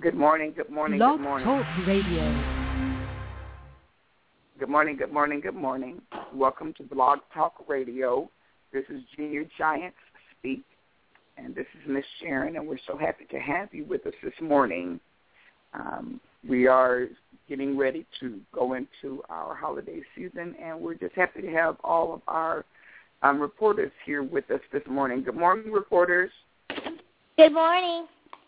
Good morning, good morning, Blog good morning. Talk Radio. Good morning, good morning, good morning. Welcome to Blog Talk Radio. This is Junior Giants Speak, and this is Miss Sharon, and we're so happy to have you with us this morning. We are getting ready to go into our holiday season, and we're just happy to have all of our reporters here with us this morning. Good morning, reporters. Good morning.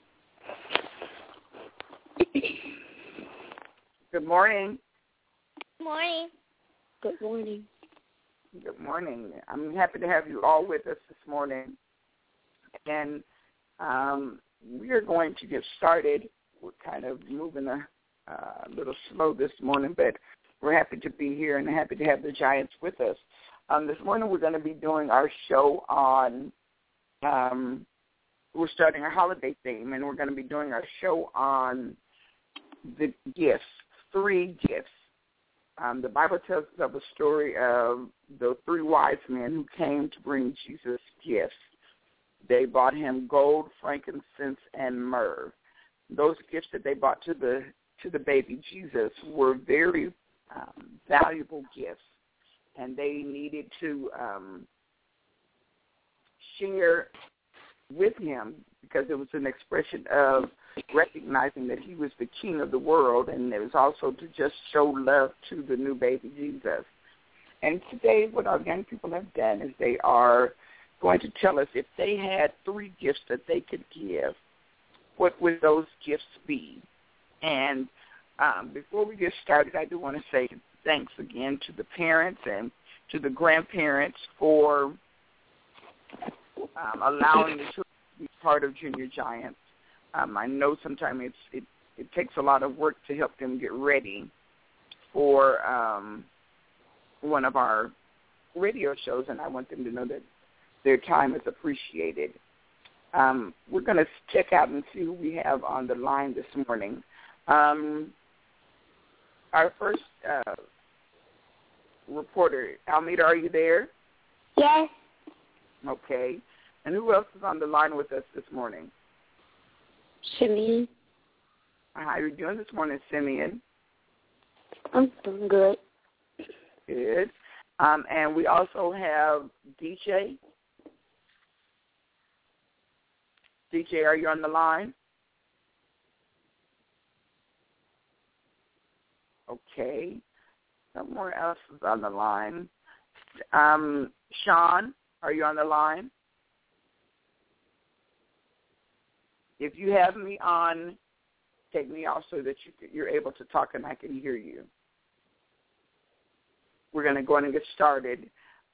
Good morning. Good morning. Good morning. Good morning. I'm happy to have you all with us this morning. And we are going to get started. We're kind of moving a little slow this morning, but we're happy to be here and happy to have the Giants with us. This morning we're going to be doing our show on, we're starting our holiday theme, and we're going to be doing our show on the gifts, 3 gifts. The Bible tells us of a story of the 3 wise men who came to bring Jesus gifts. They brought him gold, frankincense, and myrrh. Those gifts that they brought to the baby Jesus were very valuable gifts, and they needed to share with him because it was an expression of recognizing that he was the king of the world, and it was also to just show love to the new baby Jesus. And today what our young people have done is they are going to tell us if they had 3 gifts that they could give, what would those gifts be? And before we get started, I do want to say thanks again to the parents and to the grandparents for allowing the children to be part of Junior Giants. I know sometimes it takes a lot of work to help them get ready for one of our radio shows, and I want them to know that their time is appreciated. We're going to check out and see who we have on the line this morning. Our first reporter, Almeida, are you there? Yes. Okay. And who else is on the line with us this morning? Simeon. How are you doing this morning, Simeon? I'm doing good. Good. And we also have DJ. DJ, are you on the line? Okay. Someone else is on the line. Sean, are you on the line? If you have me on, take me off so that you're able to talk and I can hear you. We're going to go in and get started.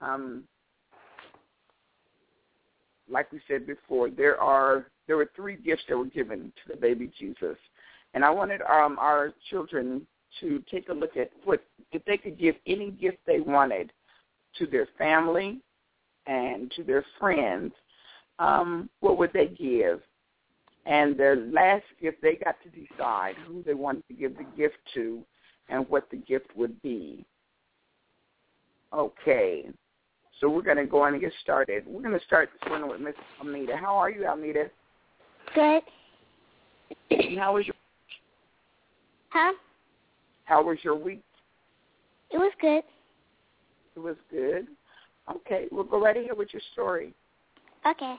Like we said before, there were 3 gifts that were given to the baby Jesus. And I wanted our children to take a look at if they could give any gift they wanted to their family and to their friends, what would they give? And the last gift, they got to decide who they wanted to give the gift to and what the gift would be. Okay. So we're going to go on and get started. We're going to start this one with Miss Almeida. How are you, Almeida? Good. How was your Huh? How was your week? It was good. It was good. Okay. We'll go right ahead with your story. Okay.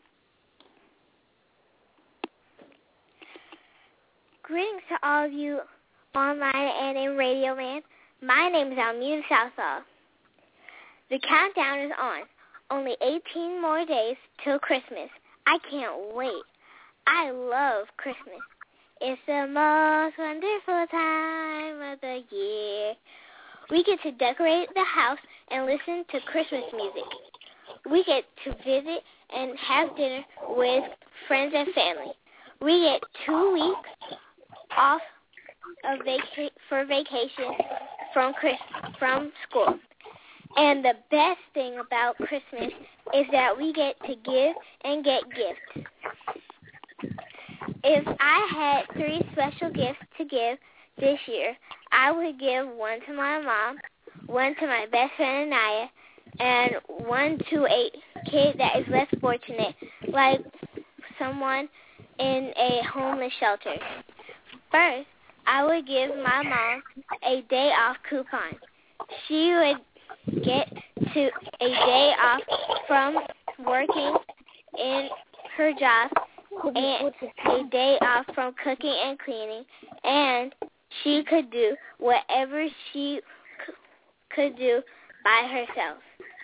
Greetings to all of you online and in Radio Land. My name is Almeida Southall. The countdown is on. Only 18 more days till Christmas. I can't wait. I love Christmas. It's the most wonderful time of the year. We get to decorate the house and listen to Christmas music. We get to visit and have dinner with friends and family. We get 2 weeks off of for vacation from school. And the best thing about Christmas is that we get to give and get gifts. If I had 3 special gifts to give this year, I would give 1 to my mom, 1 to my best friend Anaya, and 1 to a kid that is less fortunate, like someone in a homeless shelter. First, I would give my mom a day off coupon. She would get to a day off from working in her job and a day off from cooking and cleaning, and she could do whatever she could do by herself.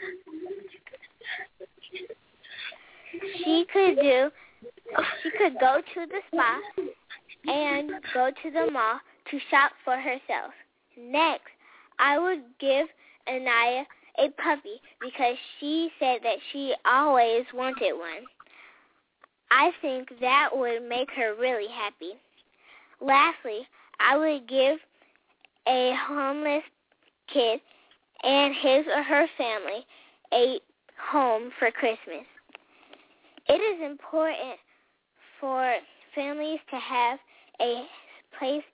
She could go to the spa and go to the mall to shop for herself. Next, I would give Anaya a puppy because she said that she always wanted one. I think that would make her really happy. Lastly, I would give a homeless kid and his or her family a home for Christmas. It is important for families to have a place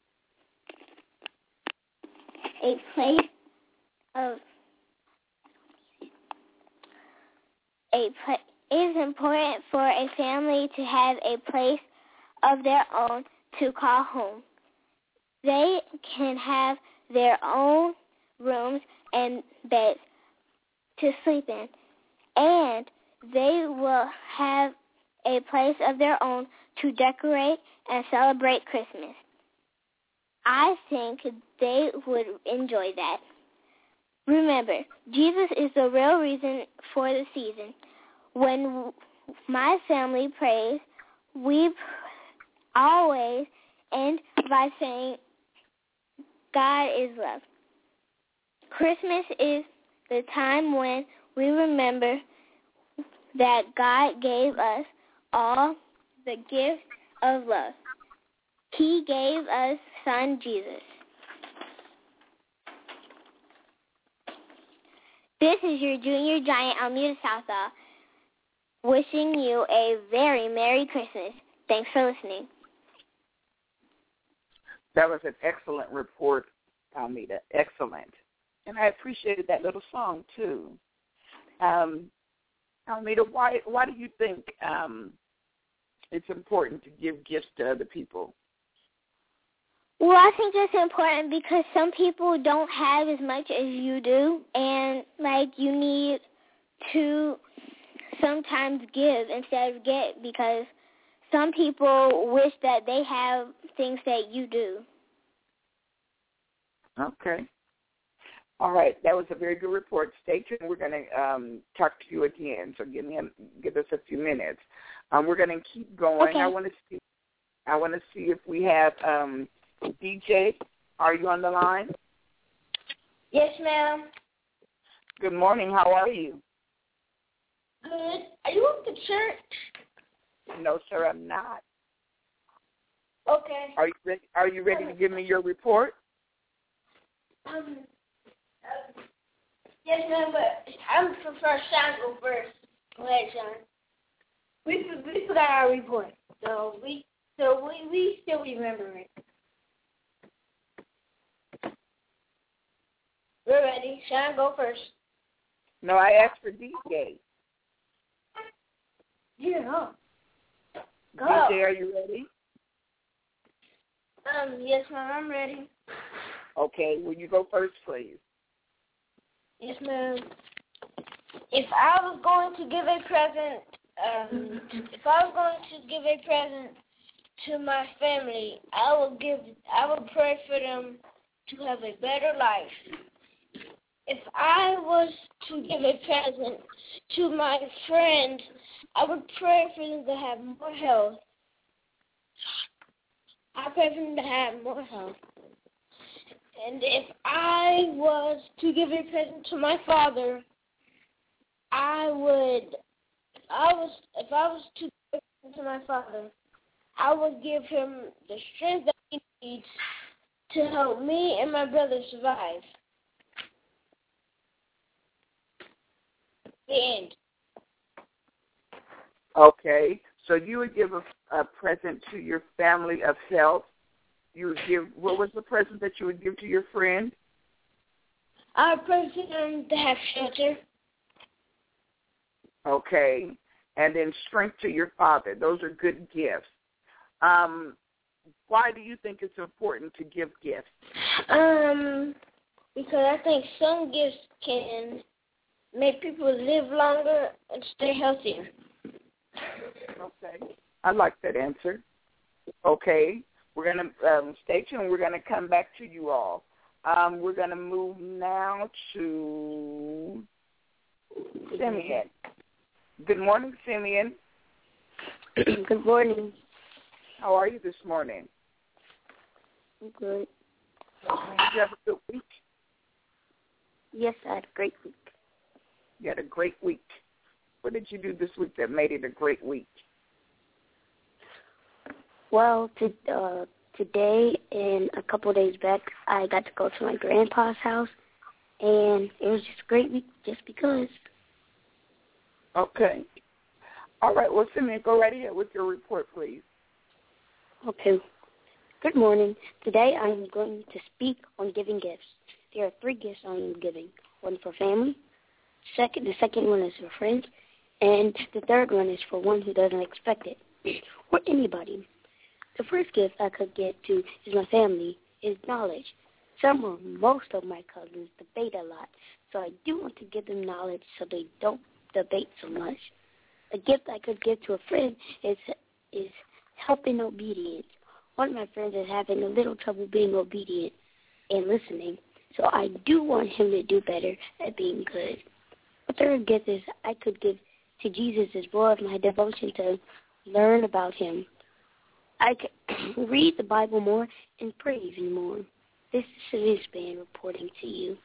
it is important for a family to have a place of their own to call home. They can have their own rooms and beds to sleep in, and they will have a place of their own to decorate and celebrate Christmas. I think they would enjoy that. Remember, Jesus is the real reason for the season. When my family prays, we always end by saying, God is love. Christmas is the time when we remember that God gave us all the gift of love. He gave us Son Jesus. This is your Junior Giant Almeda Southall, wishing you a very Merry Christmas. Thanks for listening. That was an excellent report, Almeda. Excellent. And I appreciated that little song, too. Almeda, why do you think it's important to give gifts to other people? Well, I think it's important because some people don't have as much as you do, and, you need to sometimes give instead of get because some people wish that they have things that you do. Okay. All right. That was a very good report. Stay tuned. We're going to talk to you again, so give us a few minutes. We're going to keep going. Okay. I want to see if we have DJ. Are you on the line? Yes, ma'am. Good morning. How are you? Good. Are you at the church? No, sir, I'm not. Okay. Are you ready to give me your report? Yes, ma'am, but I would prefer Sean go first. Go ahead, Sean. We forgot our report, so we still remember it. We're ready. Sean, go first. No, I asked for DJ. Yeah. Go. DJ, are you ready? Yes, ma'am, I'm ready. Okay, will you go first, please? Yes, ma'am. If I was going to give a present, to my family, I would pray for them to have a better life. If I was to give a present to my friend, I would pray for them to have more health. I pray for them to have more health. And if I was to give a present to my father, if I was to give a present to my father, I would give him the strength that he needs to help me and my brother survive. The end. Okay, so you would give a present to your family of health. You would give. What was the present that you would give to your friend? I would pray for them to have shelter. Okay, and then strength to your father. Those are good gifts. Why do you think it's important to give gifts? Because I think some gifts can make people live longer and stay healthier. Okay. I like that answer. Okay. We're going to stay tuned. We're going to come back to you all. We're going to move now to Simeon. Good morning, Simeon. Good morning. How are you this morning? I'm good. Did you have a good week? Yes, I had a great week. You had a great week. What did you do this week that made it a great week? Well, today and a couple of days back, I got to go to my grandpa's house, and it was just a great week just because. Okay. All right. Well, Simeon, go right ahead with your report, please. Okay. Good morning. Today I am going to speak on giving gifts. There are 3 gifts I am giving. One for family. The second one is for friends. And the third one is for one who doesn't expect it. Or anybody. The first gift I could get to is my family, is knowledge. Some or most of my cousins debate a lot. So I do want to give them knowledge so they don't debate so much. A gift I could give to a friend is helping obedience. One of my friends is having a little trouble being obedient and listening, so I do want him to do better at being good. The third gift is I could give to Jesus as well as my devotion to learn about him. I could read the Bible more and pray even more. This is Simeon Span reporting to you.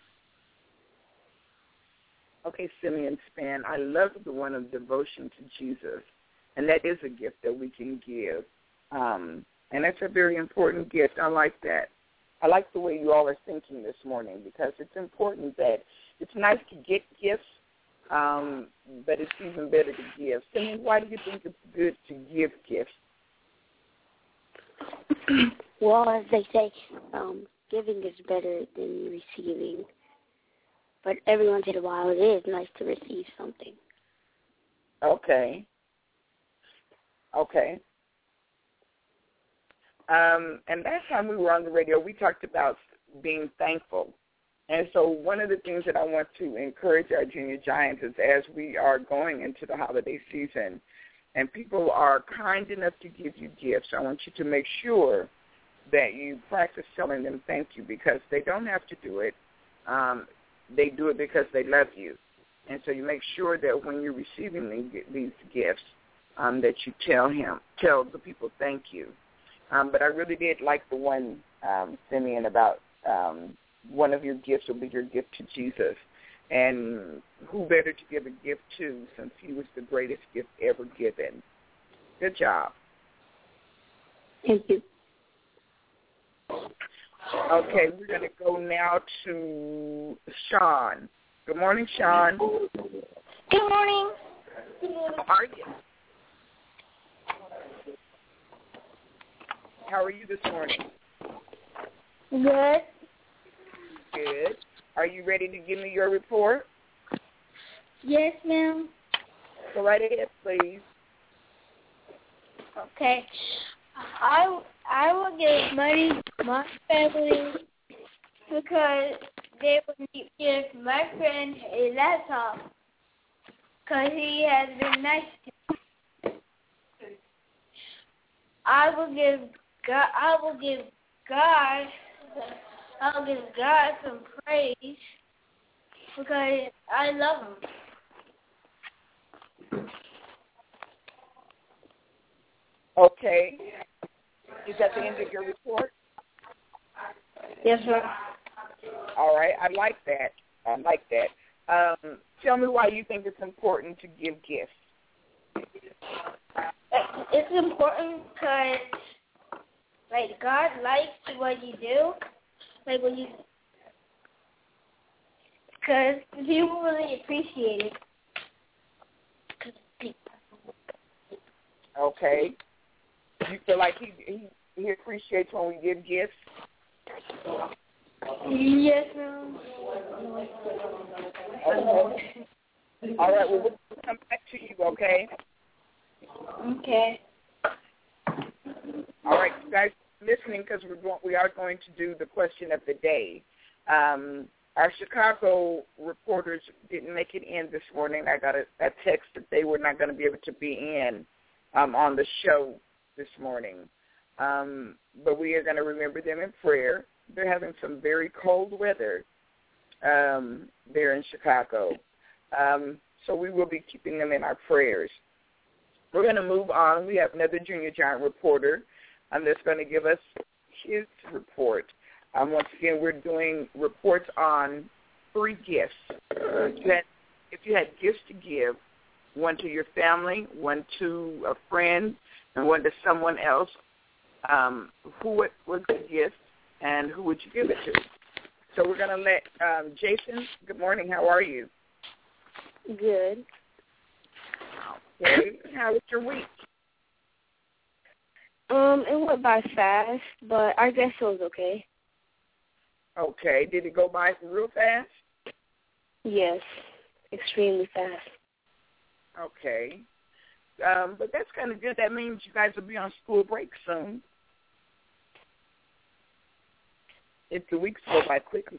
Okay, Simeon Span, I love the one of devotion to Jesus, and that is a gift that we can give. And that's a very important gift. I like that. I like the way you all are thinking this morning because it's important that it's nice to get gifts, but it's even better to give. Simeon, why do you think it's good to give gifts? Well, as they say, giving is better than receiving. But every once in a while it is nice to receive something. Okay. And last time we were on the radio, we talked about being thankful. And so one of the things that I want to encourage our junior giants is as we are going into the holiday season and people are kind enough to give you gifts, I want you to make sure that you practice telling them thank you because they don't have to do it. They do it because they love you. And so you make sure that when you're receiving these gifts that you tell the people thank you. But I really did like the one, Simeon, about one of your gifts will be your gift to Jesus. And who better to give a gift to since he was the greatest gift ever given. Good job. Thank you. Okay, we're going to go now to Sean. Good morning, Sean. Good morning. How are you? How are you this morning? Good. Good. Are you ready to give me your report? Yes, ma'am. Go right ahead, please. Okay. I will give money to my family because they will give my friend a laptop because he has been nice to me. I will give God some praise because I love him. Okay. Is that the end of your report? Yes, sir. All right. I like that. Tell me why you think it's important to give gifts. It's important because, God likes what you do. Because people really appreciate it. Okay. You feel like he appreciates when we give gifts? Yes, ma'am. Okay. All right. Well, we'll come back to you, okay? Okay. All right, you guys listening, because we are going to do the question of the day. Our Chicago reporters didn't make it in this morning. I got a text that they were not going to be able to be in on the show this morning. But we are going to remember them in prayer. They're having some very cold weather there in Chicago. So we will be keeping them in our prayers. We're going to move on. We have another Junior Giant reporter that's going to give us his report. Once again, we're doing reports on free gifts. If you had gifts to give, one to your family, one to a friend, and one to someone else, who was the gift and who would you give it to? So we're going to let Jason, good morning, how are you? Good. Okay, how was your week? It went by fast, but I guess it was okay. Okay, did it go by real fast? Yes, extremely fast. Okay. But that's kind of good. That means you guys will be on school break soon. If the weeks go by quickly.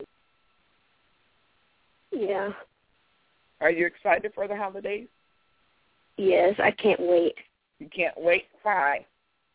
Yeah. Are you excited for the holidays? Yes, I can't wait. You can't wait? Why?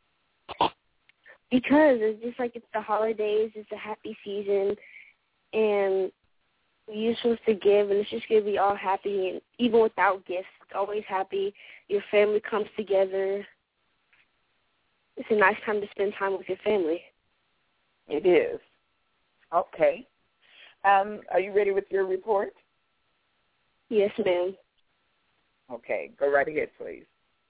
Because it's just like it's the holidays, it's a happy season, and you're supposed to give, and it's just going to be all happy, and even without gifts, it's always happy. Your family comes together. It's a nice time to spend time with your family. It is. Okay. Are you ready with your report? Yes, ma'am. Okay, go right ahead, please.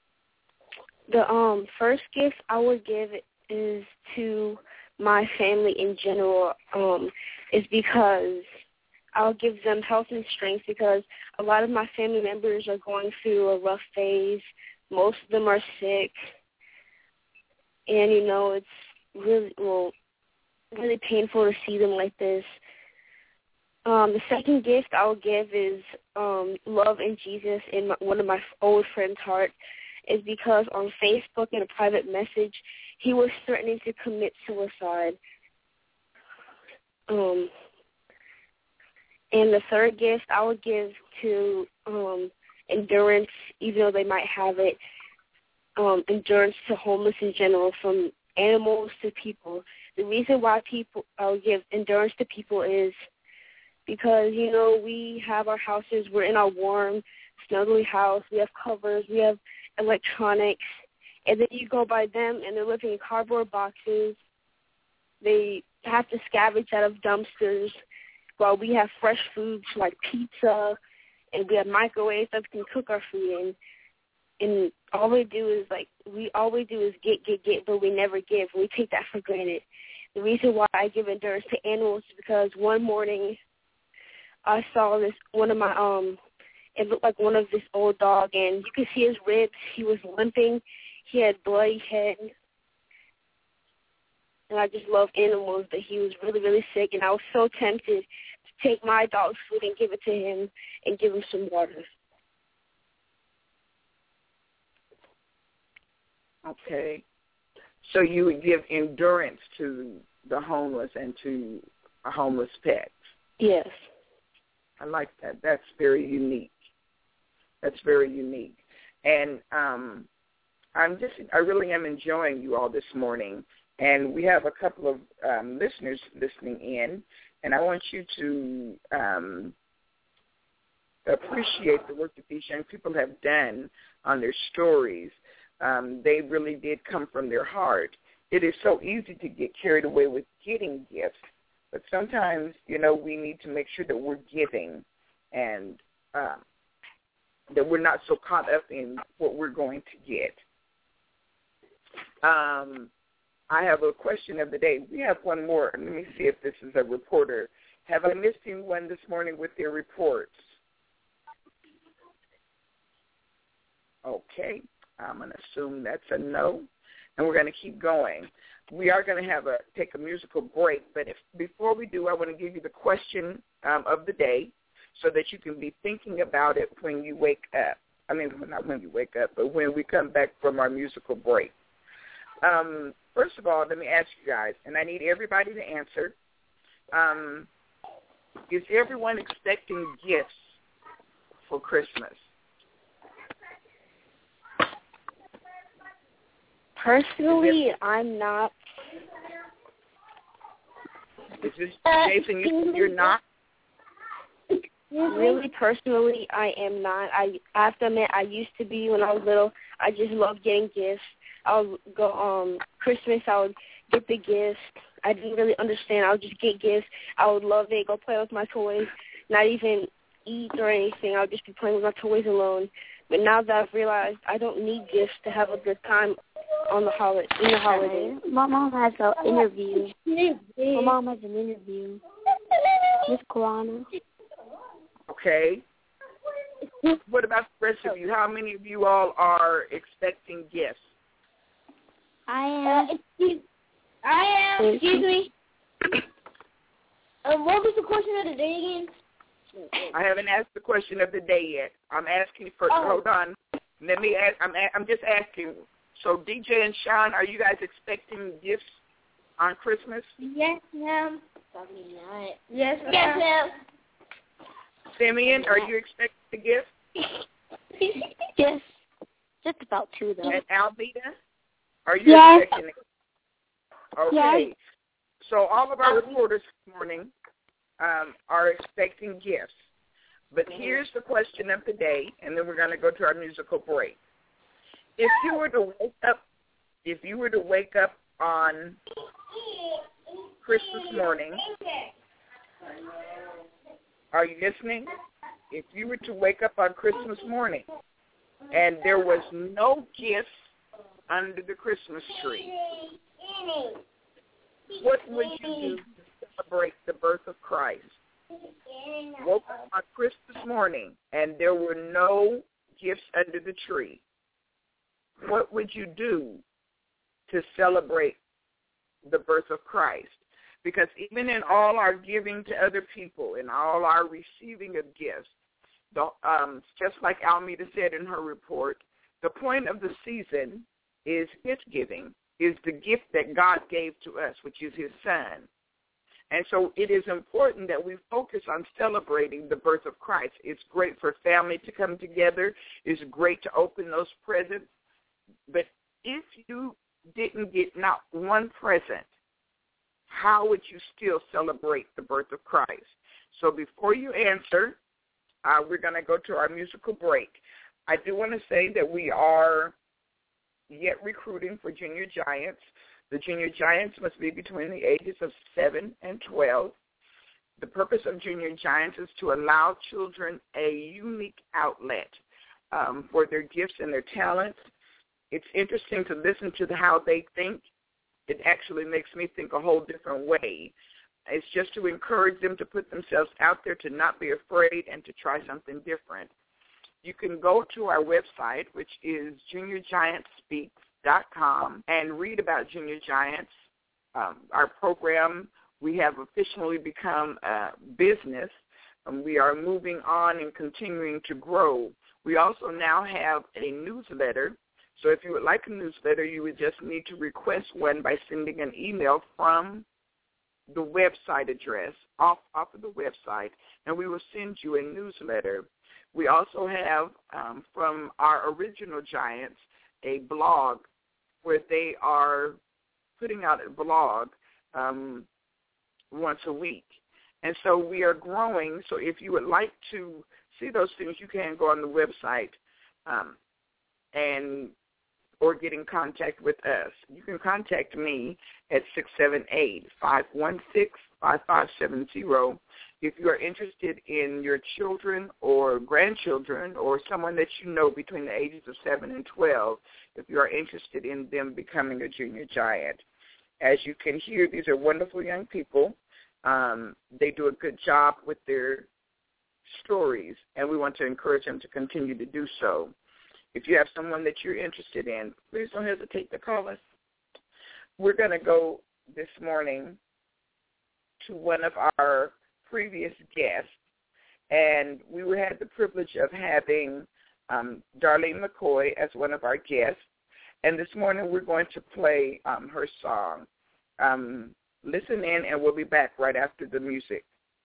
The first gift I would give is to my family in general, is because I'll give them health and strength, because a lot of my family members are going through a rough phase. Most of them are sick. And, it's really painful to see them like this. The second gift I'll give is love in Jesus in one of my old friend's heart, is because on Facebook in a private message, he was threatening to commit suicide. And the third gift I would give to endurance, even though they might have it, endurance to homeless in general, from animals to people. The reason why I'll give endurance to people is because, we have our houses, we're in our warm, snuggly house, we have covers, we have electronics, and then you go by them and they're living in cardboard boxes. They have to scavenge out of dumpsters while we have fresh foods like pizza, and we have microwaves that we can cook our food in. And all we do is get, but we never give. We take that for granted. The reason why I give endurance to animals is because one morning I saw it looked like one of this old dog, and you could see his ribs. He was limping. He had bloody head. And I just love animals, but he was really, really sick, and I was so tempted to take my dog's food and give it to him and give him some water. Okay. So you would give endurance to the homeless and to a homeless pet? Yes. I like that. That's very unique. And I really am enjoying you all this morning. And we have a couple of listeners listening in, and I want you to appreciate the work that these young people have done on their stories. They really did come from their heart. It is so easy to get carried away with getting gifts, but sometimes, we need to make sure that we're giving and that we're not so caught up in what we're going to get. I have a question of the day. We have one more. Let me see if this is a reporter. Have I missed anyone this morning with their reports? Okay. I'm going to assume that's a no, and we're going to keep going. We are going to take a musical break, but before we do, I want to give you the question of the day so that you can be thinking about it when you wake up. I mean, not when we wake up, but when we come back from our musical break. First of all, let me ask you guys, and I need everybody to answer. Is everyone expecting gifts for Christmas? Personally, I'm not. Is this, Jason, you're not? Really, personally, I am not. I have to admit, I used to be when I was little. I just loved getting gifts. I would go Christmas, I would get the gifts. I didn't really understand. I would just get gifts. I would love it, go play with my toys, not even eat or anything. I would just be playing with my toys alone. But now that I've realized I don't need gifts to have a good time on the holidays. My mom has an interview. My mom has an interview. Miss Kalana. Okay. What about the rest of you? How many of you all are expecting gifts? I am. Excuse me. What was the question of the day again? I haven't asked the question of the day yet. I'm asking for. Hold on. Let me ask. I'm just asking. So, DJ and Sean, are you guys expecting gifts on Christmas? Yes, ma'am. Probably not. Yes, ma'am. Simeon, are you expecting a gift? Yes. Just about two, though. And Alvita, are you expecting it? Okay. Yes. So all of our reporters this morning are expecting gifts. But here's the question of the day, and then we're going to go to our musical break. If you were to wake up on Christmas morning, are you listening? If you were to wake up on Christmas morning and there was no gifts under the Christmas tree, what would you do to celebrate the birth of Christ? Woke up on Christmas morning and there were no gifts under the tree. What would you do to celebrate the birth of Christ? Because even in all our giving to other people, in all our receiving of gifts, just like Almeda said in her report, the point of the season is gift giving, is the gift that God gave to us, which is his son. And so it is important that we focus on celebrating the birth of Christ. It's great for family to come together. It's great to open those presents. But if you didn't get not one present, how would you still celebrate the birth of Christ? So before you answer, we're going to go to our musical break. I do want to say that we are yet recruiting for Junior Giants. The Junior Giants must be between the ages of 7 and 12. The purpose of Junior Giants is to allow children a unique outlet for their gifts and their talents. It's interesting to listen to how they think. It actually makes me think a whole different way. It's just to encourage them to put themselves out there, to not be afraid, and to try something different. You can go to our website, which is juniorgiantspeaks.com, and read about Junior Giants. Our program, we have officially become a business. We are moving on and continuing to grow. We also now have a newsletter. So if you would like a newsletter, you would just need to request one by sending an email from the website address, off of the website, and we will send you a newsletter. We also have, from our original Giants, a blog where they are putting out a blog once a week. And so we are growing. So if you would like to see those things, you can go on the website or get in contact with us. You can contact me at 678-516-5570 if you are interested in your children or grandchildren or someone that you know between the ages of 7 and 12, if you are interested in them becoming a Junior Giant. As you can hear, these are wonderful young people. They do a good job with their stories, and we want to encourage them to continue to do so. If you have someone that you're interested in, please don't hesitate to call us. We're going to go this morning to one of our previous guests, and we had the privilege of having Darlene McCoy as one of our guests. And this morning we're going to play her song. Listen in, and we'll be back right after the music.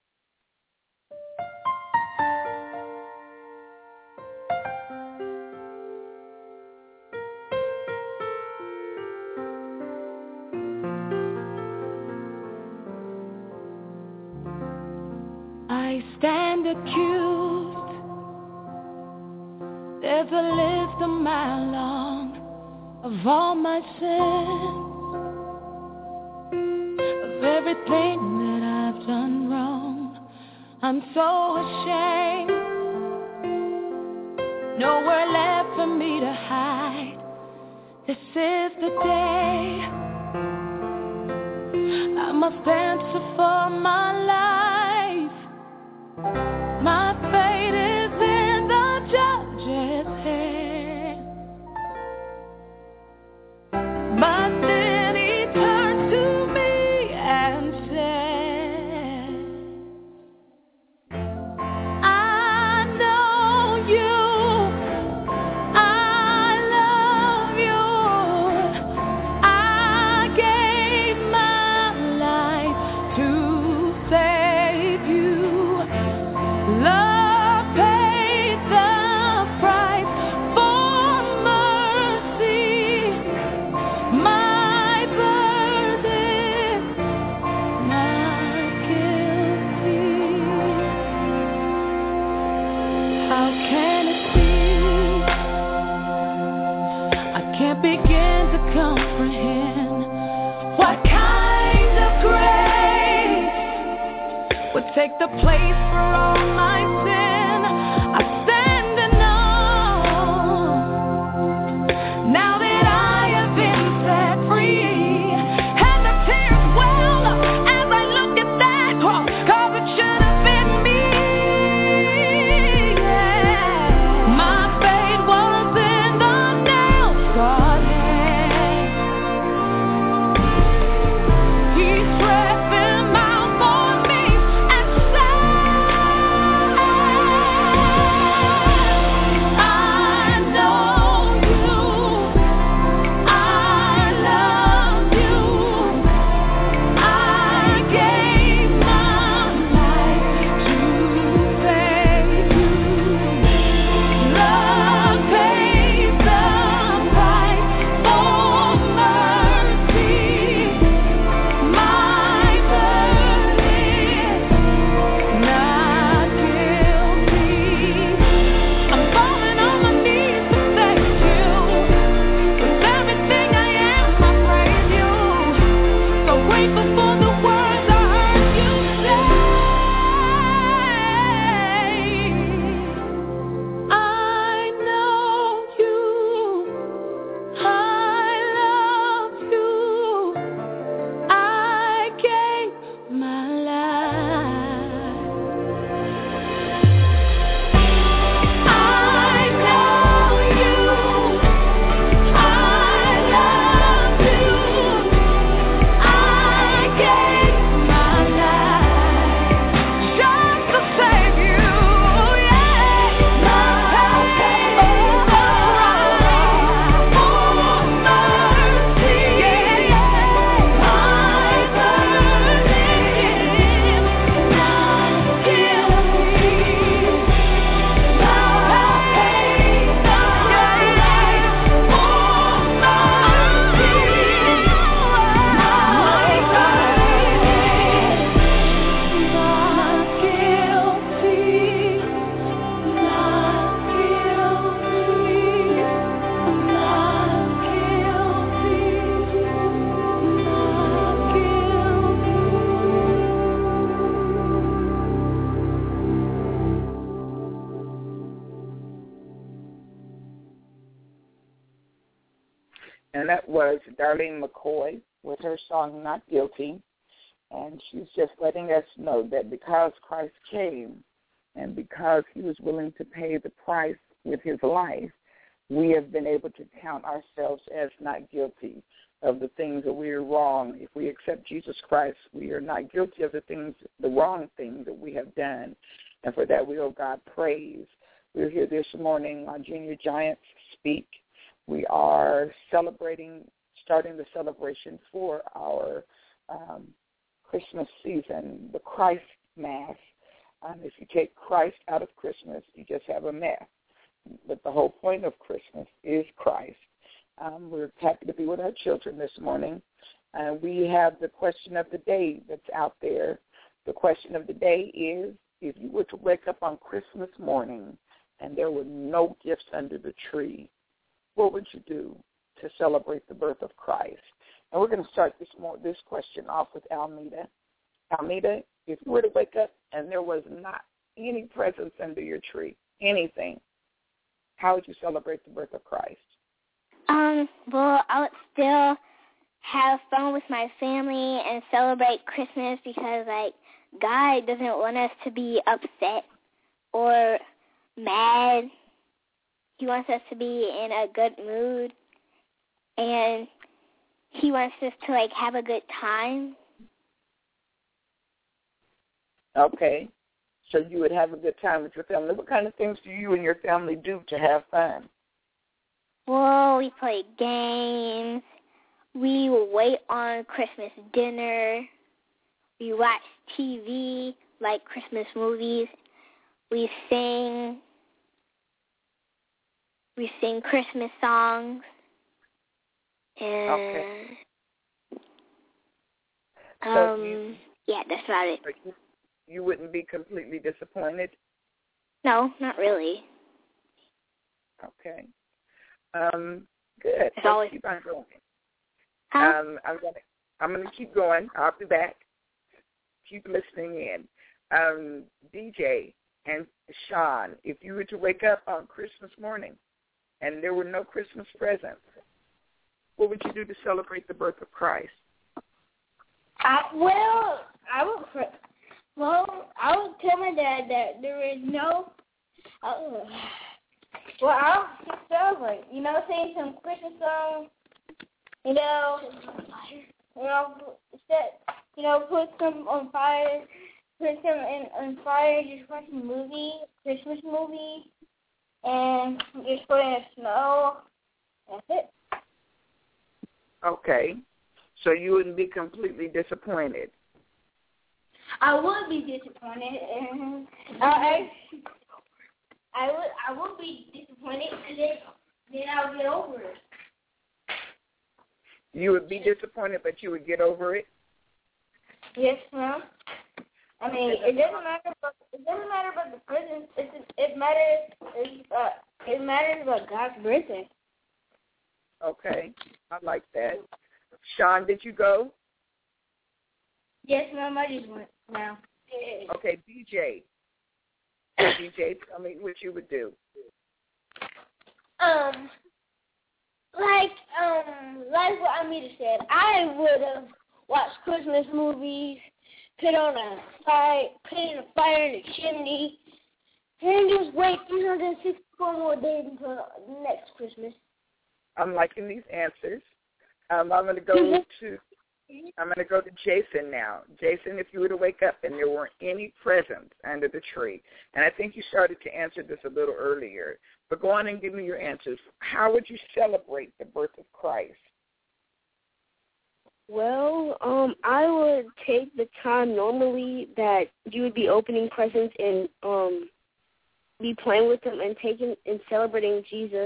I stand accused. There's a list a mile long of all my sins, of everything that I've done wrong. I'm so ashamed. Nowhere left for me to hide. This is the day I must answer for my life. My fate is in the judge's hand. But then he turned to me and said, I know you, I love you, I gave my life to save you. Love paid the price for mercy. My burden, not guilty. How can it be? I can't begin to comprehend what kind of grace would take the place for all my sin. I stand in awe now that I have been set free, and the tears well up as I look at that cross, 'cause it should have been me. Yeah. My fate was in the nail-scarred hands. He stretched them out for me and said, I know you, I love you, I gave my life to save you. Love paid the price for mercy. My burden, not guilty. I'm falling on my knees to thank you. With everything I am, I praise you. So grateful for the words I heard you say. I know you, I love you, I gave my life. I know you, I love you, I gave my life just to save you. Yeah, love paid the price for mercy. Yeah, my burden, not guilty. Love paid the price for mercy. My burden, not guilty. Not guilty. Not And that was Darlene McCoy with her song, Not Guilty. And she's just letting us know that because Christ came and because he was willing to pay the price with his life, we have been able to count ourselves as not guilty of the things that we are wrong. If we accept Jesus Christ, we are not guilty of the wrong things that we have done. And for that we owe God praise. We're here this morning on Junior Giants Speak. We are starting the celebration for our Christmas season, the Christ Mass. If you take Christ out of Christmas, you just have a mess. But the whole point of Christmas is Christ. We're happy to be with our children this morning. We have the question of the day that's out there. The question of the day is, if you were to wake up on Christmas morning and there were no gifts under the tree, what would you do to celebrate the birth of Christ? And we're going to start this question off with Almeda. Almeda, if you were to wake up and there was not any presents under your tree, anything, how would you celebrate the birth of Christ? Well, I would still have fun with my family and celebrate Christmas because, like, God doesn't want us to be upset or mad. He wants us to be in a good mood, and He wants us to, like, have a good time. Okay. So you would have a good time with your family. What kind of things do you and your family do to have fun? Well, we play games. We wait on Christmas dinner. We watch TV, like Christmas movies. We sing Christmas songs. And, okay. So yeah, that's about it. You wouldn't be completely disappointed? No, not really. Okay. Good. It's always keep on going. Huh? I'm gonna keep going. I'll be back. Keep listening in. DJ and Sean, if you were to wake up on Christmas morning and there were no Christmas presents, what would you do to celebrate the birth of Christ? I would tell my dad that there is no. I would celebrate. Sing some Christmas songs. Put some on fire. Put some on fire. Just watch a movie, Christmas movie, and just put in snow. That's it. Okay, so you wouldn't be completely disappointed. I would be disappointed, and I would be disappointed, and then I'll get over it. You would be disappointed, but you would get over it? Yes, ma'am. I mean, it doesn't matter about the presents. It matters about God's birthday. Okay, I like that. Sean, did you go? Yes, ma'am, I just went now. Okay, DJ. DJ, tell me what you would do. Like what Amita said, I would have watched Christmas movies, put in a fire in the chimney, and just wait 364 more days until next Christmas. I'm liking these answers. I'm going to go to Jason now. Jason, if you were to wake up and there weren't any presents under the tree, and I think you started to answer this a little earlier, but go on and give me your answers. How would you celebrate the birth of Christ? Well, I would take the time normally that you would be opening presents and be playing with them and celebrating Jesus.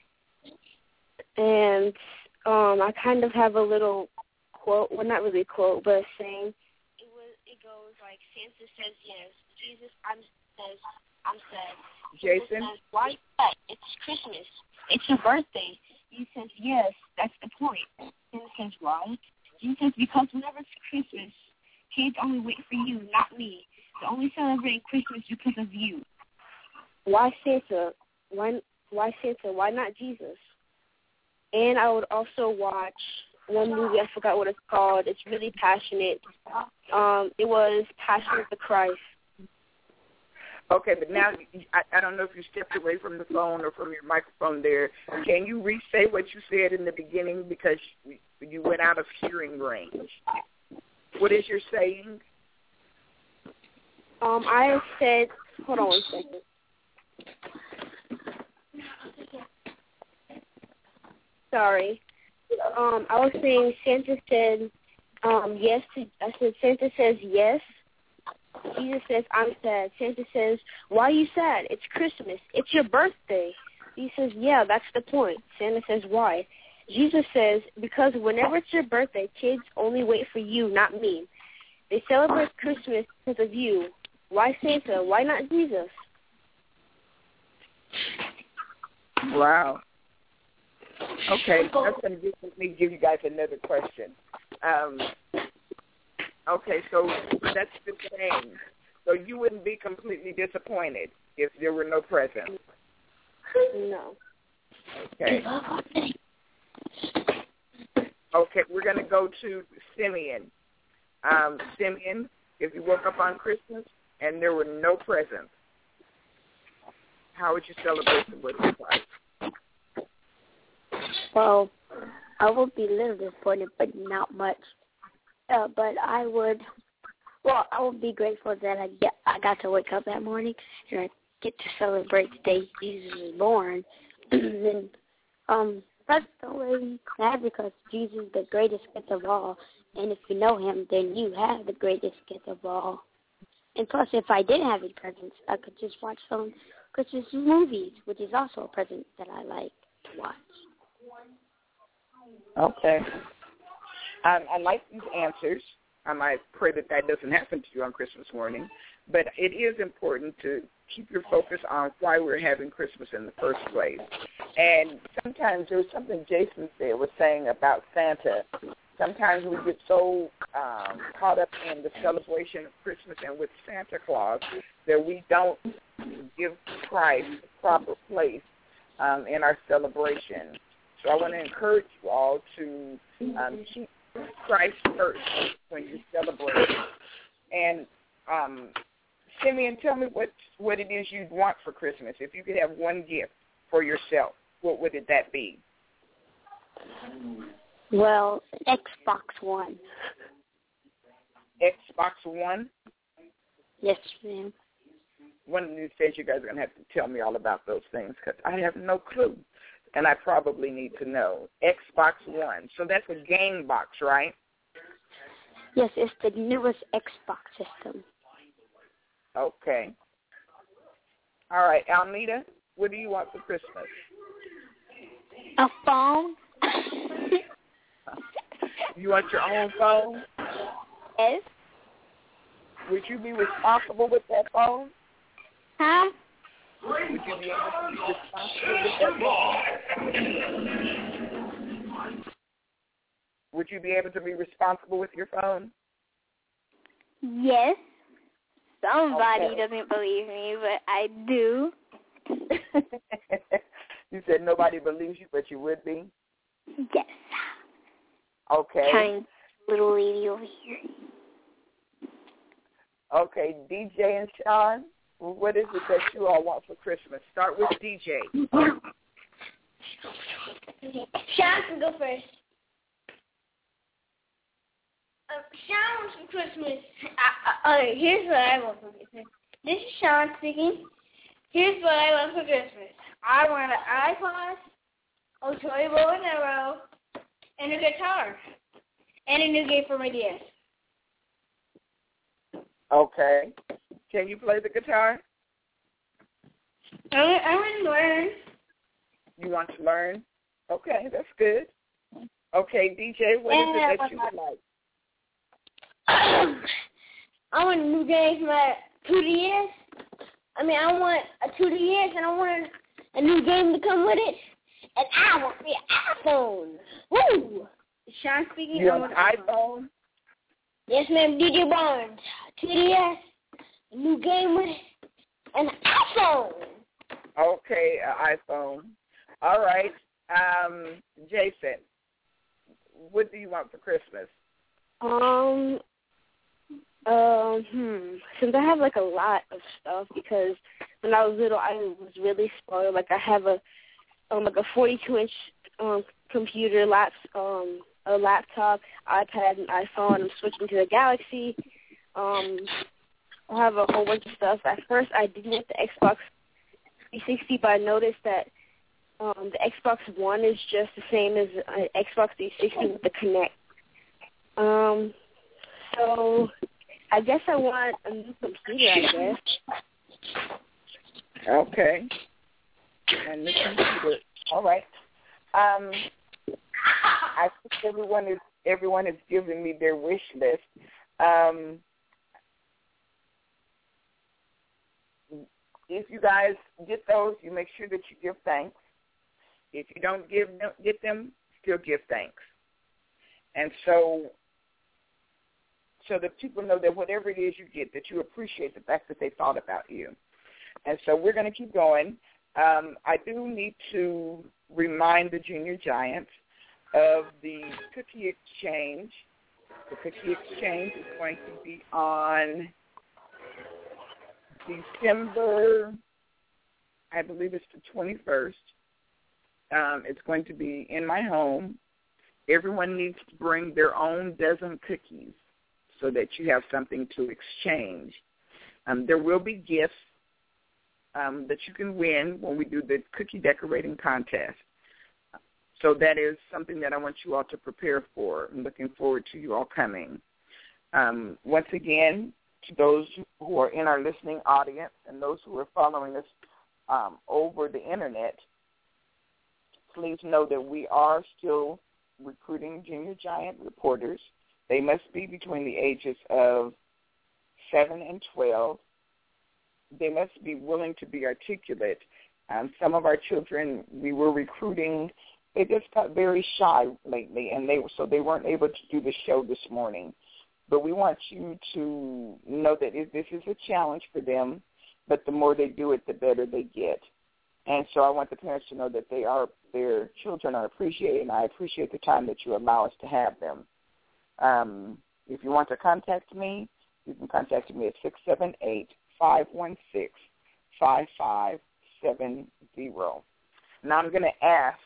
And I kind of have a little quote, well, not really a quote, but a saying. It goes like, Santa says yes, Jesus says I'm sad. Jason? Says, why not? It's Christmas. It's your birthday. Jesus says yes, that's the point. Santa says why? Jesus says because whenever it's Christmas, kids only wait for you, not me. They're only celebrating Christmas because of you. Why Santa? Why Santa? Why not Jesus? And I would also watch one movie, I forgot what it's called. It's really passionate. It was Passion of the Christ. Okay, but now I don't know if you stepped away from the phone or from your microphone there. Can you re-say what you said in the beginning because you went out of hearing range? What is your saying? I said, hold on one second. sorry. I was saying Santa said yes. I said Santa says yes. Jesus says I'm sad. Santa says, why are you sad? It's Christmas. It's your birthday. He says, yeah, that's the point. Santa says, why? Jesus says, because whenever it's your birthday, kids only wait for you, not me. They celebrate Christmas because of you. Why Santa? Why not Jesus? Wow. Okay, that's going to give you guys another question. Okay, so that's the thing. So you wouldn't be completely disappointed if there were no presents? No. Okay. Okay, we're going to go to Simeon. Simeon, if you woke up on Christmas and there were no presents, how would you celebrate the birth of Christ? Well, I would be a little disappointed, but not much. But I would be grateful that I got to wake up that morning and I get to celebrate the day Jesus was born. And that's the way sad because Jesus is the greatest gift of all. And if you know him, then you have the greatest gift of all. And plus, if I didn't have any presents, I could just watch some Christmas movies, which is also a present that I like to watch. Okay. I like these answers. I pray that doesn't happen to you on Christmas morning. But it is important to keep your focus on why we're having Christmas in the first place. And sometimes there was something Jason was saying about Santa. Sometimes we get so caught up in the celebration of Christmas and with Santa Claus that we don't give Christ the proper place in our celebration. So I want to encourage you all to keep Christ first when you celebrate. And Simeon, tell me what it is you'd want for Christmas. If you could have one gift for yourself, what would that be? Well, Xbox One. Xbox One? Yes, ma'am. One of these days you guys are going to have to tell me all about those things because I have no clue, and I probably need to know. Xbox One. So that's a game box, right? Yes, it's the newest Xbox system. Okay. All right, Almeida, what do you want for Christmas? A phone. You want your own phone? Yes. Would you be responsible with that phone? Huh? Would you be able to be responsible with that phone? Would you be able to be responsible with your phone? Yes. Somebody Okay. doesn't believe me, but I do. You said nobody believes you, but you would be? Yes. Okay. Kind little lady over here. Okay, DJ and Sean, what is it that you all want for Christmas? Start with DJ. Sean can go first. Sean wants for Christmas. Here's what I want for Christmas. This is Sean speaking. Here's what I want for Christmas. I want an iPod, a toy bow and arrow, and a guitar, and a new game for my DS. Okay. Can you play the guitar? I want to learn. You want to learn? Okay, that's good. Okay, DJ, what is it that you would like? I want a new game for my 2DS. I want a 2DS, and I want a new game to come with it. And I want the iPhone. Woo! Sean speaking. You want an iPhone? Yes, ma'am. DJ Barnes. 2DS, a new game with it, and an iPhone. Okay, an iPhone. All right. Jason, what do you want for Christmas? Since I have a lot of stuff because when I was little I was really spoiled. I have a 42-inch computer, a laptop, iPad, and iPhone. I'm switching to the Galaxy. I have a whole bunch of stuff. At first I didn't want the Xbox 360, but I noticed that The Xbox One is just the same as Xbox 360 with the Kinect. So I guess I want a new computer, I guess. Okay. And the computer. All right. I think everyone is giving me their wish list. If you guys get those, you make sure that you give thanks. If you don't get them, still give thanks. And so that people know that whatever it is you get, that you appreciate the fact that they thought about you. And so we're going to keep going. I do need to remind the Junior Giants of the cookie exchange. The cookie exchange is going to be on December, I believe it's the 21st. It's going to be in my home. Everyone needs to bring their own dozen cookies so that you have something to exchange. There will be gifts that you can win when we do the cookie decorating contest. So that is something that I want you all to prepare for. I'm looking forward to you all coming. Once again, to those who are in our listening audience and those who are following us over the Internet, please know that we are still recruiting Junior Giant reporters. They must be between the ages of 7 and 12. They must be willing to be articulate. Some of our children we were recruiting, they just got very shy lately, and they weren't able to do the show this morning. But we want you to know that this is a challenge for them, but the more they do it, the better they get. And so I want the parents to know that their children are appreciated, and I appreciate the time that you allow us to have them. If you want to contact me, you can contact me at 678-516-5570. Now I'm going to ask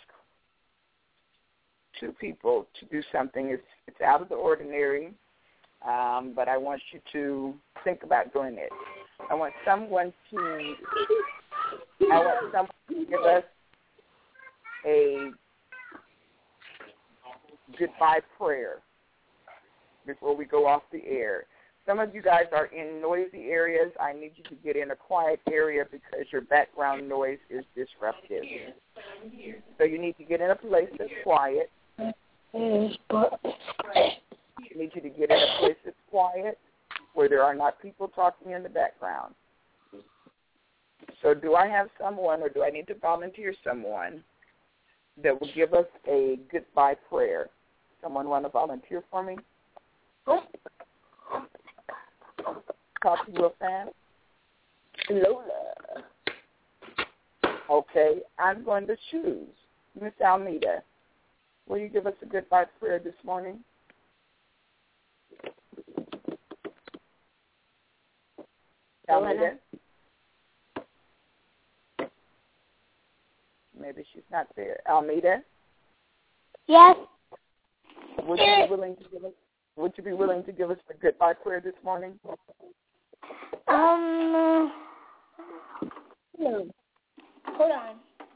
two people to do something. It's out of the ordinary, but I want you to think about doing it. I want someone to give us a goodbye prayer before we go off the air. Some of you guys are in noisy areas. I need you to get in a quiet area because your background noise is disruptive. So you need to get in a place that's quiet. I need you to get in a place that's quiet where there are not people talking in the background. So do I have someone, or do I need to volunteer someone that will give us a goodbye prayer? Someone want to volunteer for me? Talk to you real fast. Lola. Okay, I'm going to choose Miss Almeida. Will you give us a goodbye prayer this morning? Almeida? Maybe she's not there. Almeida? Yes. Would you be willing to give us a goodbye prayer this morning? No. Hold on.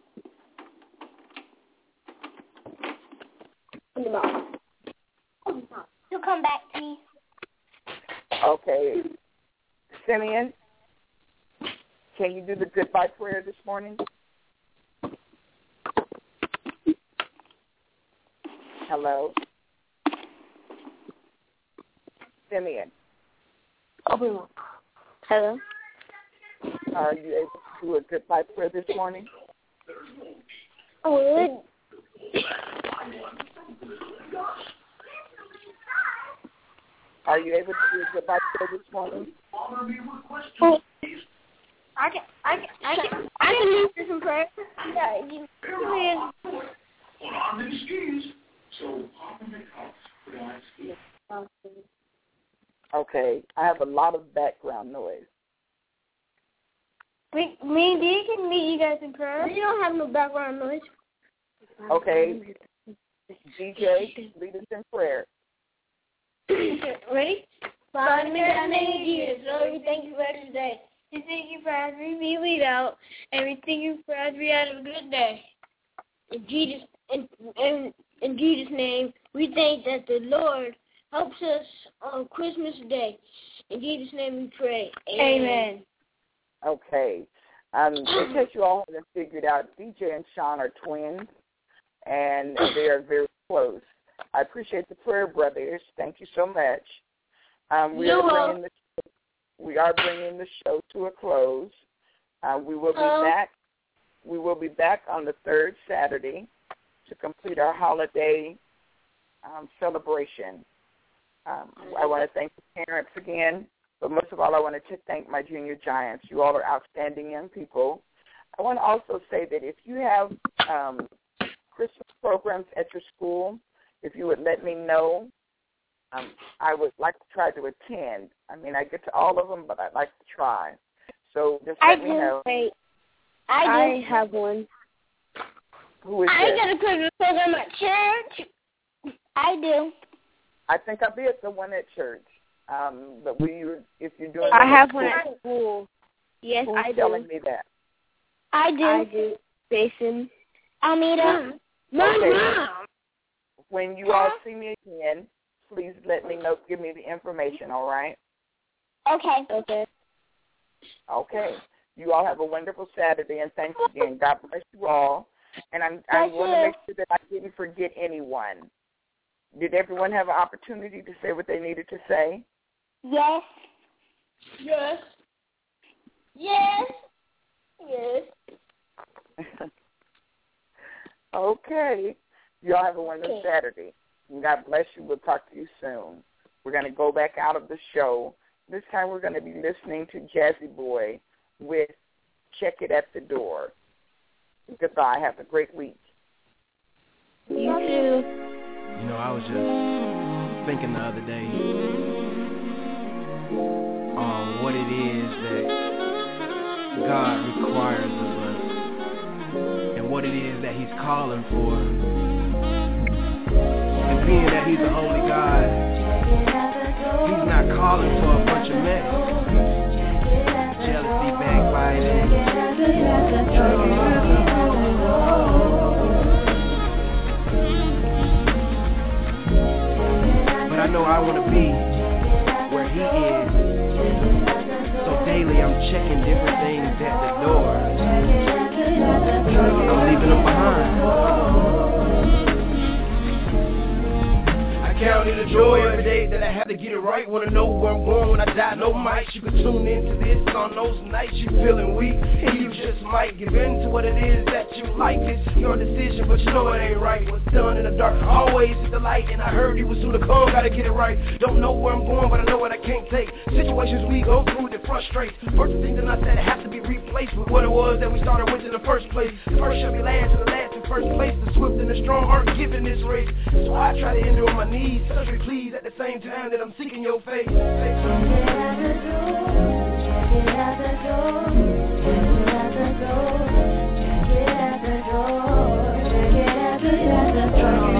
You'll come back to me. Okay. Simeon, can you do the goodbye prayer this morning? Hello? Simeon. Hello? Are you able to do a goodbye prayer this morning? I would. Are you able to do a goodbye prayer this morning? I can do some prayer. Yeah, you Okay, I have a lot of background noise. Me and Dee can meet you guys in prayer. You don't have no background noise. Okay, DJ, lead us in prayer. Ready? Father, in the name of Jesus, Lord, we thank you for today. We thank you for as we lead out, and we thank you for as we have a good day. In Jesus' name, we thank that the Lord helps us on Christmas Day. In Jesus' name we pray. Amen. Okay. In case you all haven't figured out, DJ and Sean are twins, and they are very close. I appreciate the prayer, brothers. Thank you so much. We are bringing the show to a close. We will be back. We will be back on the third Saturday to complete our holiday celebration. I want to thank the parents again, but most of all, I want to thank my junior giants. You all are outstanding young people. I want to also say that if you have Christmas programs at your school, if you would let me know, I would like to try to attend. I mean, I get to all of them, but I'd like to try. So just let me know. I have one. Who is I that? got a Christmas program at church. I do. I think I'll be at the one at church. But if you're doing I it have at one school, at school. Yes, who's I do. telling me that? I do. I do. Jason. Almeida. Okay. When you all see me again, please let me know. Give me the information, all right? Okay. Okay. Okay. You all have a wonderful Saturday, and thanks again. God bless you all. And I want to make sure that I didn't forget anyone. Did everyone have an opportunity to say what they needed to say? Yes. Yes. Yes. Yes. Okay. You all have a wonderful Saturday. And God bless you. We'll talk to you soon. We're going to go back out of the show. This time we're going to be listening to Jazzy Boy with Check It at the Door. Goodbye. Have a great week. You too. You know, I was just thinking the other day on what it is that God requires of us and what it is that He's calling for. And being that He's the holy God, He's not calling for a bunch of mess. Jealousy, backbiting. But I know I want to be where He is. So daily I'm checking different things at the door. I'm leaving them behind. Count it a joy every day that I have to get it right. Wanna know where I'm going when I die, no mics. You can tune into this on those nights you feeling weak, and you just might give in to what it is that you like. It's your decision, but you know it ain't right. What's done in the dark always is the light, and I heard He was soon to come, gotta get it right. Don't know where I'm going, but I know what I can't take. Situations we go through that frustrate. First thing that I said it has to be replaced with what it was that we started with in the first place. First shall be last, and the last in first place. The swift and the strong aren't given this race, so I try to endure my knees. Touch me please at the same time that I'm seeking your face. Check it at the door, check it at the door, check it at the door, check it at the door, check it at the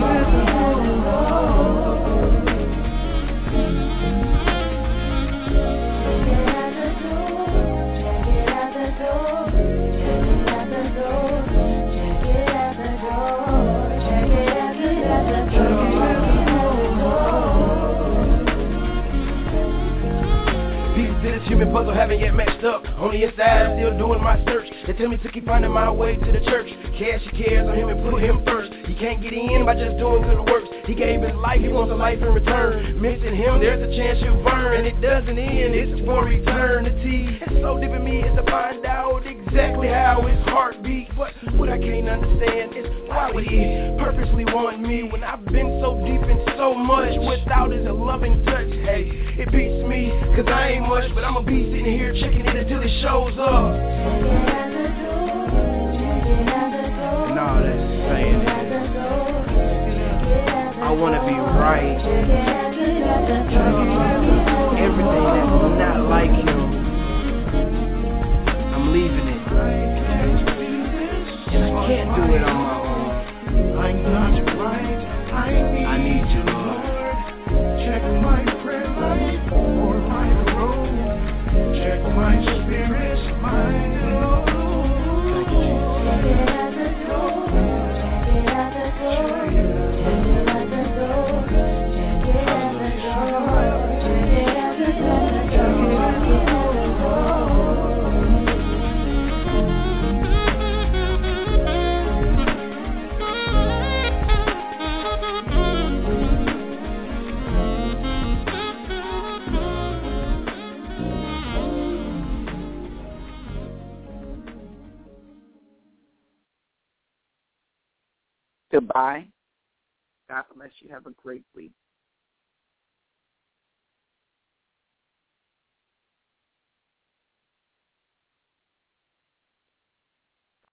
human puzzle haven't yet matched up. On the inside, I'm still doing my search. They tell me to keep finding my way to the church. Cash He cares on Him and put Him first. He can't get in by just doing good works. He gave His life, He wants a life in return. Missing Him, there's a chance you'll burn. And it doesn't end, it's for eternity. It's so deep in me is to find out exactly how His heart beats. But what I can't understand is why would He purposely want me when I've been so deep in so much without His loving touch. Hey, it beats me, cause I ain't much, but I'ma be sitting here checking it until it shows up. And all that's saying is I wanna be right. Everything that's not like Him, I'm leaving it. And I can't do it on my own. I'm not right. I need You, Lord. Check my prayer life or my road. Check my spirit, my Lord. Thank You, Jesus. Goodbye. God bless you. Have a great week.